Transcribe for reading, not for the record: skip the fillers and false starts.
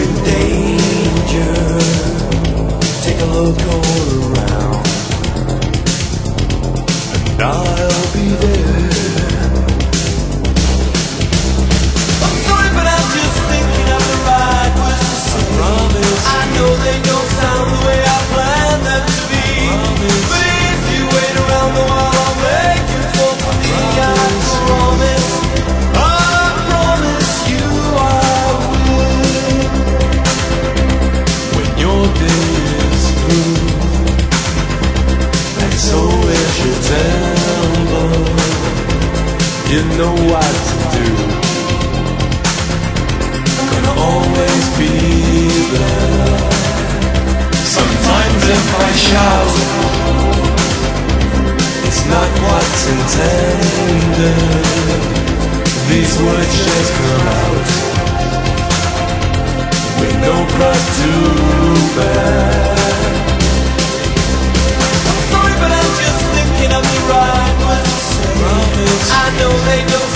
in danger, take a look all around, and I'll be there. I'm sorry, but I'm just thinking of the right words to say. I know they don't sound the way I planned them to be, but if you wait around the while, I'll make you fall for me. I promise you I will. When your day is through, and so is your temper, you know what to do. I'm gonna always be there. Sometimes if I shout, it's not what's intended. These words just come out with no cross to bear. I'm sorry, but I'm just thinking of the right words to say. I know they don't